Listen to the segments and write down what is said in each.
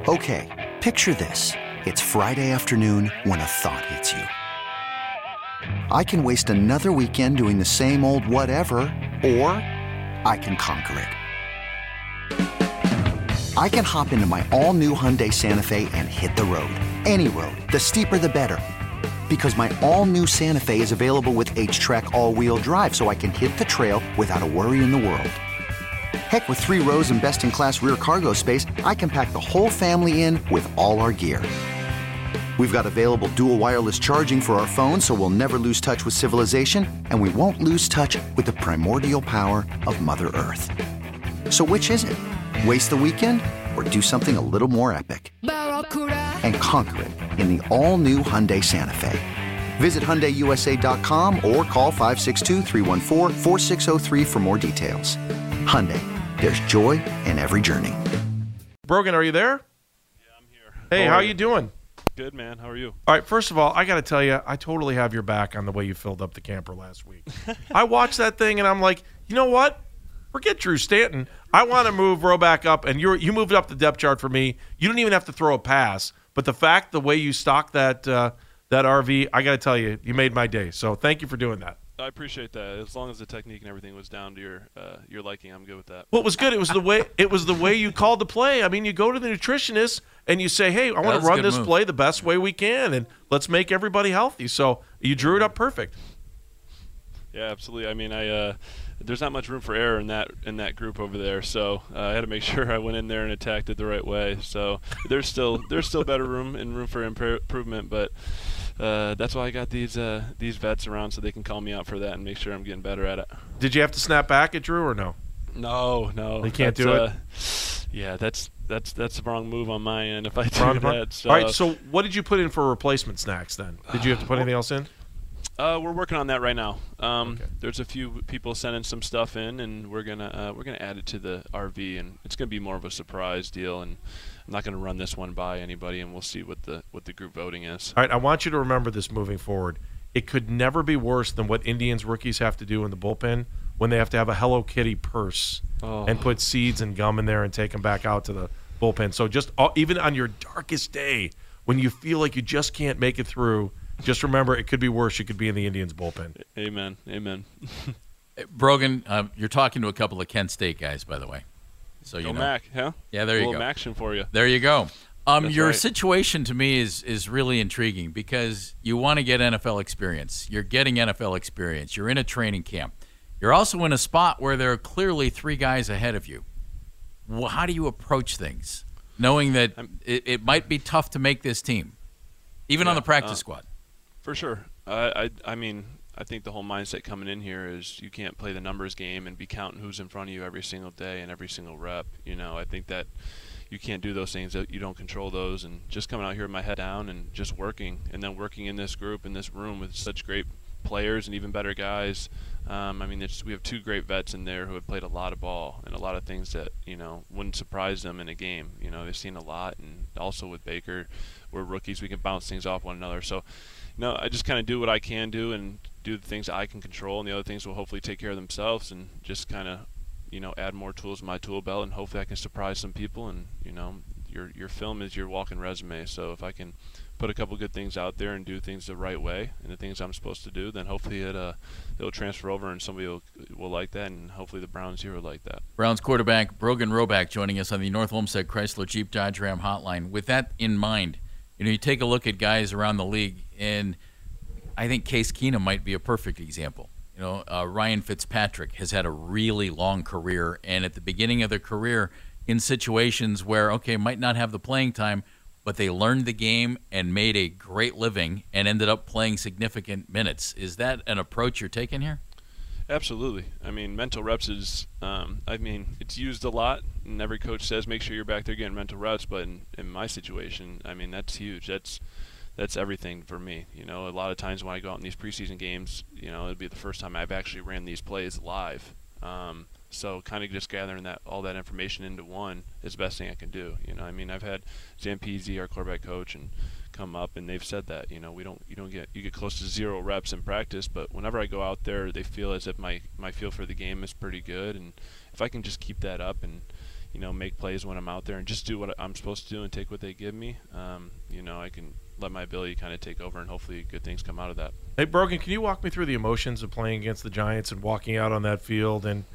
Okay, picture this. It's Friday afternoon when a thought hits you. I can waste another weekend doing the same old whatever, or I can conquer it. I can hop into my all-new Hyundai Santa Fe and hit the road. Any road. The steeper, the better. Because my all-new Santa Fe is available with H-Track all-wheel drive, so I can hit the trail without a worry in the world. Heck, with 3 rows and best-in-class rear cargo space, I can pack the whole family in with all our gear. We've got available dual wireless charging for our phones, so we'll never lose touch with civilization, and we won't lose touch with the primordial power of Mother Earth. So which is it? Waste the weekend or do something a little more epic? And conquer it in the all-new Hyundai Santa Fe. Visit HyundaiUSA.com or call 562-314-4603 for more details. Hyundai, there's joy in every journey. Brogan, are you there? Yeah, I'm here. Hey, how you doing? Good, man. How are you? All right, first of all, I got to tell you, I totally have your back on the way you filled up the camper last week. I watched that thing, and I'm like, you know what? Forget Drew Stanton. I want to move Roback up, and you moved up the depth chart for me. You don't even have to throw a pass. But the way you stocked that RV, I got to tell you, you made my day. So thank you for doing that. I appreciate that. As long as the technique and everything was down to your liking, I'm good with that. Well, it was good. It was the way you called the play. I mean, you go to the nutritionist and you say, "Hey, I want to run this play the best way we can, and let's make everybody healthy." So you drew it up perfect. Yeah, absolutely. I mean, there's not much room for error in that group over there, so I had to make sure I went in there and attacked it the right way. So there's still better room and room for improvement, but that's why I got these vets around so they can call me out for that and make sure I'm getting better at it. Did you have to snap back at Drew or no? No. They can't do it. Yeah, that's the wrong move on my end if I do that. So. All right, so what did you put in for replacement snacks then? Did you have to put anything else in? We're working on that right now. Okay. There's a few people sending some stuff in, and we're gonna add it to the RV, and it's gonna be more of a surprise deal. And I'm not gonna run this one by anybody, and we'll see what the group voting is. All right, I want you to remember this moving forward. It could never be worse than what Indians rookies have to do in the bullpen when they have to have a Hello Kitty purse and put seeds and gum in there and take them back out to the bullpen. So just even on your darkest day, when you feel like you just can't make it through, just remember it could be worse. You could be in the Indians bullpen. Amen. Brogan, you're talking to a couple of Kent State guys, by the way. So you know. Mac, huh? Yeah, there you go. A little Maction for you. There you go. Your right. situation to me is really intriguing because you want to get NFL experience. You're getting NFL experience. You're in a training camp. You're also in a spot where there are clearly 3 guys ahead of you. Well, how do you approach things, knowing that it might be tough to make this team, even on the practice squad? For sure. I mean, I think the whole mindset coming in here is you can't play the numbers game and be counting who's in front of you every single day and every single rep. You know, I think that you can't do those things, that you don't control those, and just coming out here with my head down and just working, and then working in this group, in this room with such great players and even better guys. I mean, we have 2 great vets in there who have played a lot of ball and a lot of things that, you know, wouldn't surprise them in a game. You know, they've seen a lot, and also with Baker, we're rookies. We can bounce things off one another. So, no, I just kind of do what I can do and do the things that I can control, and the other things will hopefully take care of themselves, and just kind of, you know, add more tools to my tool belt, and hopefully I can surprise some people. And, you know, your film is your walking resume, so if I can put a couple good things out there and do things the right way and the things I'm supposed to do, then hopefully it'll transfer over and somebody will like that, and hopefully the Browns here will like that. Browns quarterback Brogan Roback joining us on the North Olmsted Chrysler Jeep Dodge Ram hotline. With that in mind, you know, you take a look at guys around the league, and I think Case Keenum might be a perfect example. You know, Ryan Fitzpatrick has had a really long career, and at the beginning of their career, in situations where, okay, might not have the playing time, but they learned the game and made a great living and ended up playing significant minutes. Is that an approach you're taking here? Absolutely. I mean, mental reps is, it's used a lot, and every coach says make sure you're back there getting mental reps, but in my situation, I mean, that's huge. That's everything for me. You know, a lot of times when I go out in these preseason games, you know, it'll be the first time I've actually ran these plays live. So kind of just gathering all that information into one is the best thing I can do. You know, I mean, I've had Zampese, our quarterback coach, and come up, and they've said that, you know, you get close to 0 reps in practice, but whenever I go out there, they feel as if my feel for the game is pretty good, and if I can just keep that up and, make plays when I'm out there and just do what I'm supposed to do and take what they give me, I can let my ability kind of take over, and hopefully good things come out of that. Hey, Brogan, can you walk me through the emotions of playing against the Giants and walking out on that field? And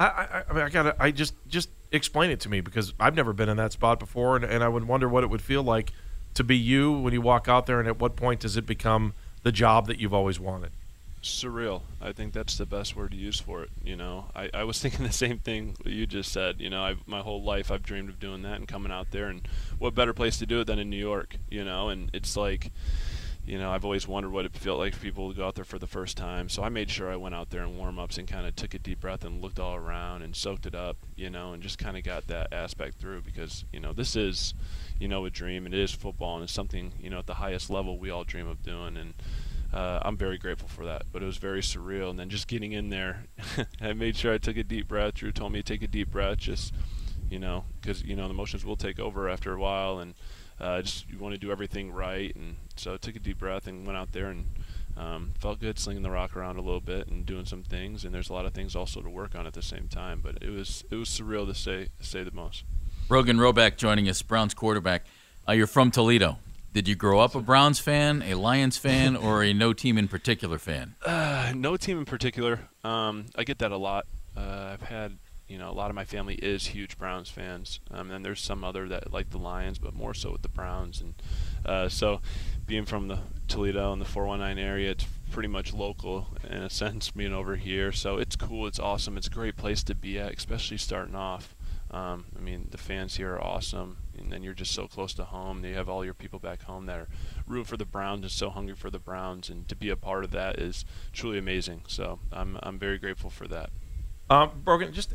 I just explain it to me, because I've never been in that spot before, and I would wonder what it would feel like to be you when you walk out there, and at what point does it become the job that you've always wanted? Surreal. I think that's the best word to use for it. I was thinking the same thing you just said. My whole life I've dreamed of doing that and coming out there, and what better place to do it than in New York, and it's like, I've always wondered what it felt like for people to go out there for the first time. So I made sure I went out there in warm-ups and kind of took a deep breath and looked all around and soaked it up, and just kind of got that aspect through, because, this is, a dream. It is football, and it's something, at the highest level we all dream of doing, and I'm very grateful for that. But it was very surreal, and then just getting in there, I made sure I took a deep breath. Drew told me to take a deep breath, just, because, the emotions will take over after a while, and just you want to do everything right. And so I took a deep breath and went out there and felt good slinging the rock around a little bit and doing some things. And there's a lot of things also to work on at the same time. But it was surreal to say the most. Brogan Roback joining us, Browns quarterback. You're from Toledo. Did you grow up a Browns fan, a Lions fan, or a no team in particular fan? No team in particular. I get that a lot. I've had, a lot of my family is huge Browns fans. And there's some other that like the Lions, but more so with the Browns. And so being from the Toledo and the 419 area, it's pretty much local in a sense, being over here. So it's cool. It's awesome. It's a great place to be at, especially starting off. The fans here are awesome, and then you're just so close to home. You have all your people back home that are rooting for the Browns and so hungry for the Browns, and to be a part of that is truly amazing. So I'm very grateful for that. Brogan, just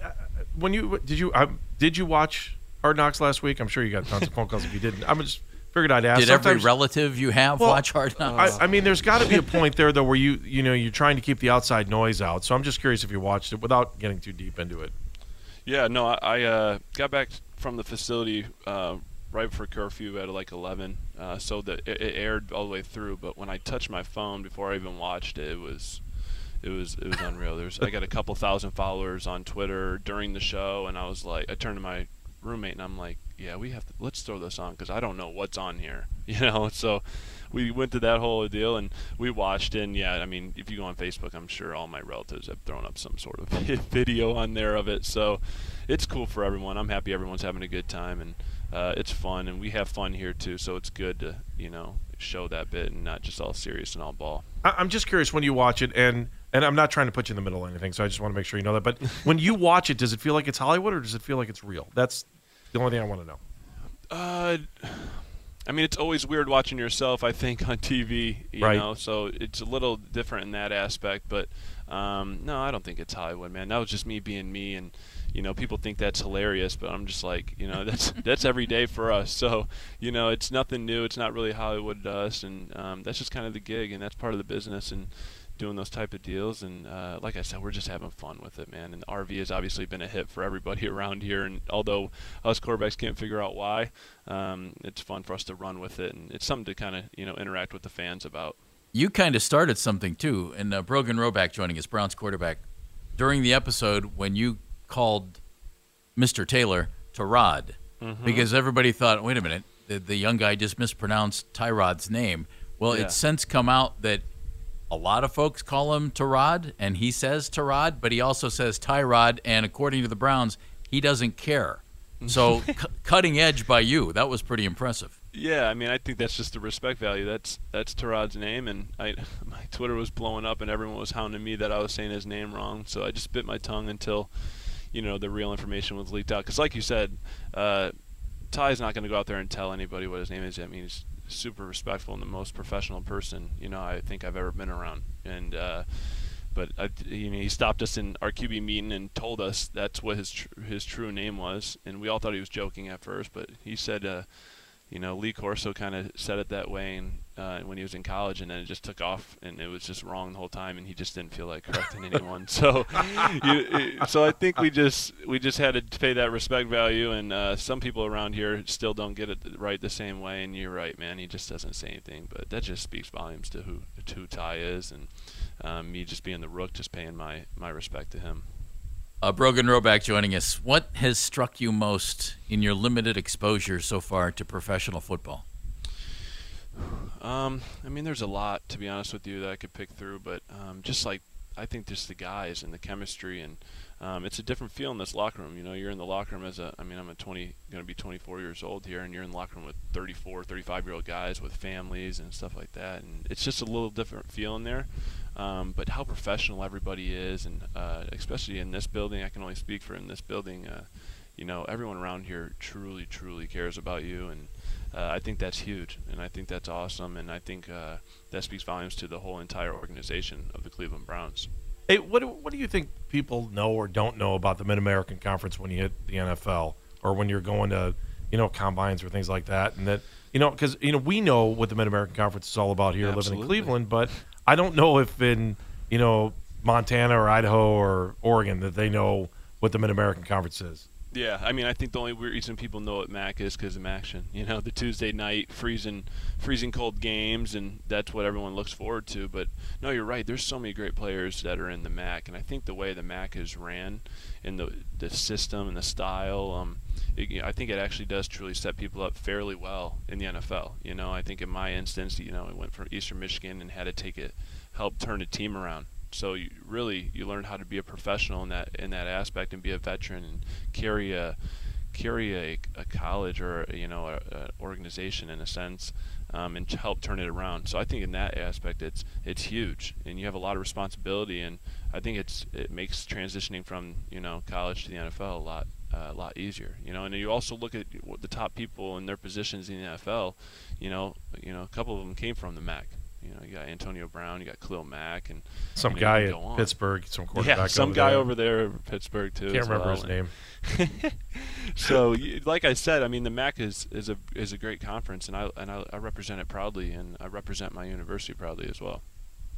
did you watch Hard Knocks last week? I'm sure you got tons of phone calls if you didn't. I just figured I'd ask. Did every relative you have watch Hard Knocks? There's got to be a point there though where you're trying to keep the outside noise out. So I'm just curious if you watched it without getting too deep into it. Yeah, no, I got back from the facility right before curfew at like 11, so that it aired all the way through. But when I touched my phone before I even watched it, it was unreal. I got a couple thousand followers on Twitter during the show, and I was like, I turned to my roommate and I'm like, yeah, let's throw this on, because I don't know what's on here, So we went to that whole deal and we watched it. And yeah, if you go on Facebook, I'm sure all my relatives have thrown up some sort of video on there of it. So it's cool for everyone. I'm happy everyone's having a good time, and it's fun, and we have fun here too. So it's good to show that bit and not just all serious and all ball. I'm just curious when you watch it, and I'm not trying to put you in the middle or anything, so I just want to make sure you know that. But when you watch it, does it feel like it's Hollywood, or does it feel like it's real? That's the only thing I want to know. It's always weird watching yourself, I think, on TV, you right. know, so it's a little different in that aspect. But, no, I don't think it's Hollywood, man. That was just me being me, and, people think that's hilarious, but I'm just like, that's every day for us. So, it's nothing new. It's not really Hollywood to us, and that's just kind of the gig, and that's part of the business, and doing those type of deals. And like I said, we're just having fun with it, man. And the RV has obviously been a hit for everybody around here, and although us quarterbacks can't figure out why, it's fun for us to run with it, and it's something to kind of interact with the fans about. You kind of started something too, and Brogan Roback joining us, Browns quarterback, during the episode when you called Mr. Taylor Tyrod, because everybody thought, wait a minute, the young guy just mispronounced Tyrod's name. Well, It's since come out that a lot of folks call him Tyrod, and he says Tyrod, but he also says Tyrod, and according to the Browns, he doesn't care. So cutting edge by you. That was pretty impressive. Yeah, I think that's just the respect value. That's Tyrod's name, and my Twitter was blowing up, and everyone was hounding me that I was saying his name wrong. So I just bit my tongue until, the real information was leaked out. Because like you said, Ty's not going to go out there and tell anybody what his name is. He's super respectful and the most professional person I think I've ever been around. And but he stopped us in our QB meeting and told us that's what his true name was, and we all thought he was joking at first, but he said Lee Corso kind of said it that way, and when he was in college, and then it just took off, and it was just wrong the whole time, and he just didn't feel like correcting anyone. So I think we just had to pay that respect value, and some people around here still don't get it right the same way. And you're right, man. He just doesn't say anything, but that just speaks volumes to who Ty is, and me just being the rook, just paying my respect to him. Brogan Roback joining us. What has struck you most in your limited exposure so far to professional football? I mean, there's a lot, to be honest with you, that I could pick through, but I think just the guys and the chemistry, and it's a different feel in this locker room. You know, you're in the locker room I'm going to be 24 years old here, and you're in the locker room with 34, 35-year-old guys with families and stuff like that, and it's just a little different feel in there. But how professional everybody is, and especially in this building, I can only speak for in this building, everyone around here truly, truly cares about you, and I think that's huge, and I think that's awesome, and I think that speaks volumes to the whole entire organization of the Cleveland Browns. Hey, what do you think people know or don't know about the Mid-American Conference when you hit the NFL, or when you're going to, combines or things like that? And that, because, we know what the Mid-American Conference is all about here, living in Cleveland, but I don't know if in, Montana or Idaho or Oregon that they know what the Mid-American Conference is. Yeah, I mean, I think the only reason people know what MAC is because of MACtion. The Tuesday night freezing cold games, and that's what everyone looks forward to. But no, you're right. There's so many great players that are in the MAC, and I think the way the MAC is ran, and the system and the style, I think it actually does truly set people up fairly well in the NFL. I think in my instance, I went from Eastern Michigan and had to help turn a team around. So you learn how to be a professional in that aspect, and be a veteran, and carry a college or a organization in a sense, and help turn it around. So I think in that aspect it's huge, and you have a lot of responsibility, and I think it makes transitioning from college to the NFL a lot easier. And you also look at the top people in their positions in the NFL. A couple of them came from the MAC. You got Antonio Brown, you got Khalil Mack, and some guy at Pittsburgh, some quarterback. Yeah, some guy over there at Pittsburgh too. Can't remember his name. So, like I said, I mean, the MAC is a great conference, and I represent it proudly, and I represent my university proudly as well.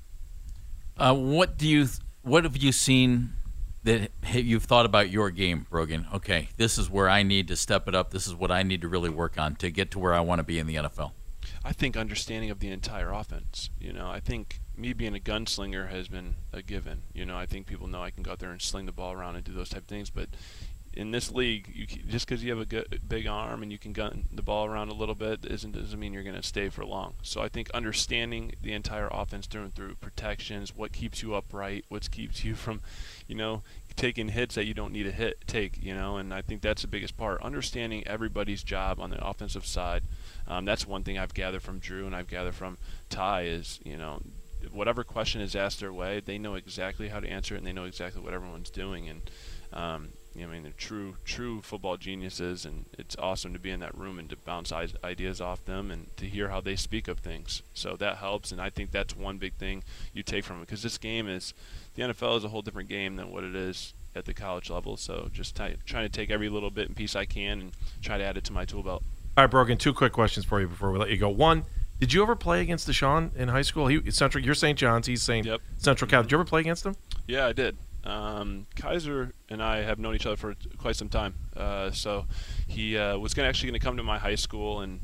What have you seen that you've thought about your game, Brogan? Okay, this is where I need to step it up. This is what I need to really work on to get to where I want to be in the NFL. I think understanding of the entire offense. I think me being a gunslinger has been a given. I think people know I can go out there and sling the ball around and do those type of things. But in this league, just because you have a big arm and you can gun the ball around a little bit doesn't mean you're going to stay for long. So I think understanding the entire offense through protections, what keeps you upright, what keeps you from, taking hits that you don't need to take, and I think that's the biggest part. Understanding everybody's job on the offensive side. That's one thing I've gathered from Drew and I've gathered from Ty is, whatever question is asked their way, they know exactly how to answer it, and they know exactly what everyone's doing. And they're true football geniuses, and it's awesome to be in that room and to bounce ideas off them and to hear how they speak of things. So that helps, and I think that's one big thing you take from it, because the NFL is a whole different game than what it is at the college level. So just trying to take every little bit and piece I can and try to add it to my tool belt. All right, Brogan, two quick questions for you before we let you go. One, did you ever play against Deshaun in high school? You're St. John's, he's Yep. Central Catholic. Did you ever play against him? Yeah, I did. Kaiser and I have known each other for quite some time. So he was actually going to come to my high school, and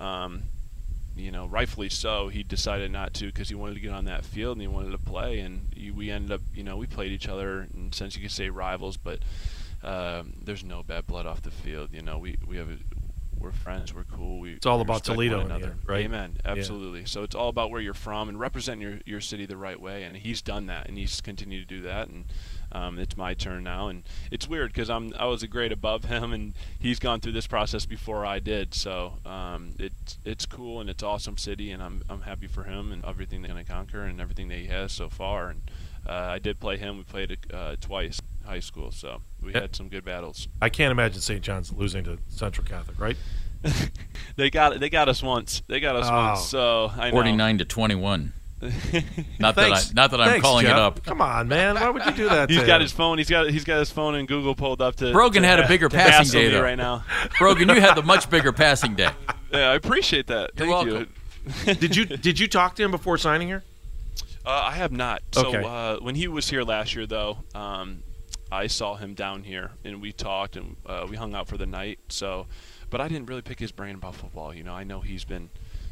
rightfully so, he decided not to because he wanted to get on that field and he wanted to play. And we ended up, we played each other in a sense you could say rivals, but there's no bad blood off the field. We're friends. We're cool. It's all about Toledo in the end, right? Amen. Absolutely. Yeah. So it's all about where you're from and representing your city the right way. And he's done that, and he's continued to do that. And it's my turn now. And it's weird because I was a grade above him, and he's gone through this process before I did. So it's cool, and it's awesome city, and I'm happy for him and everything they're going to conquer and everything that he has so far. And I did play him. We played twice in high school, so we had some good battles. I can't imagine St. John's losing to Central Catholic, right? They got us once. So I know. 49-21. Not Thanks. that I'm calling Jeff. it up. Come on, man. Why would you do that? He's got his phone. He's got his phone and Google pulled up to. Brogan had a bigger passing day though. Right now. Brogan, you had the much bigger passing day. Yeah, I appreciate that. You're Thank welcome. you. Did you talk to him before signing here? I have not. So okay. When he was here last year, though, I saw him down here and we talked and we hung out for the night. So, but I didn't really pick his brain about football. I know he's been,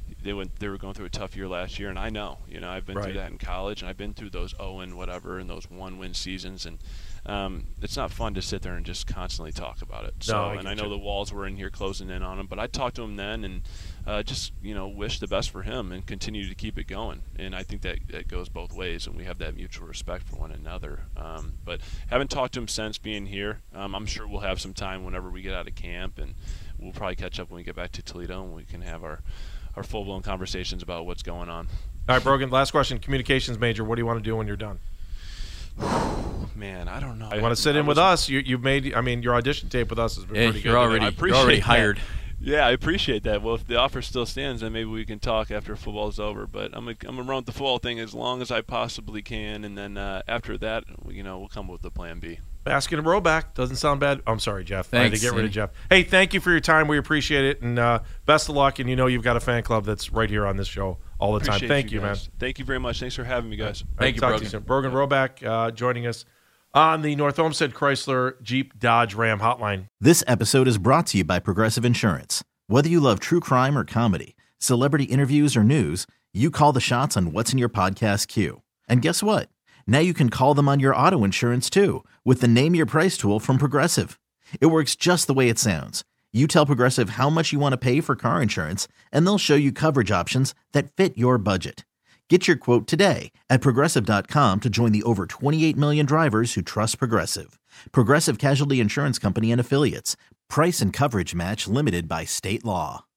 they were going through a tough year last year, and I know, I've been through that in college, and I've been through those 0 whatever and those 1-win seasons, and it's not fun to sit there and just constantly talk about it. So, I know the walls were in here closing in on him, but I talked to him then and just wish the best for him and continue to keep it going. And I think that goes both ways, and we have that mutual respect for one another. But haven't talked to him since being here. I'm sure we'll have some time whenever we get out of camp, and we'll probably catch up when we get back to Toledo, and we can have our full-blown conversations about what's going on. All right, Brogan, last question. Communications major, what do you want to do when you're done? Man, I don't know. You want to sit in with us? You've made, your audition tape with us has been pretty good. You're already hired. Yeah, I appreciate that. Well, if the offer still stands, then maybe we can talk after football's over. But I'm gonna run with the football thing as long as I possibly can, and then after that, we'll come up with the plan B. Baskin and Roback doesn't sound bad. I'm sorry, Jeff. Thanks, I had to get rid of Jeff. Hey, thank you for your time. We appreciate it, and best of luck. And you've got a fan club that's right here on this show all the time. Thank you, man. Thank you very much. Thanks for having me, guys. Thank you, Brogan. Brogan Roback joining us on the North Olmsted Chrysler Jeep Dodge Ram hotline. This episode is brought to you by Progressive Insurance. Whether you love true crime or comedy, celebrity interviews or news, you call the shots on what's in your podcast queue. And guess what? Now you can call them on your auto insurance too with the Name Your Price tool from Progressive. It works just the way it sounds. You tell Progressive how much you want to pay for car insurance, and they'll show you coverage options that fit your budget. Get your quote today at Progressive.com to join the over 28 million drivers who trust Progressive. Progressive Casualty Insurance Company and Affiliates. Price and coverage match limited by state law.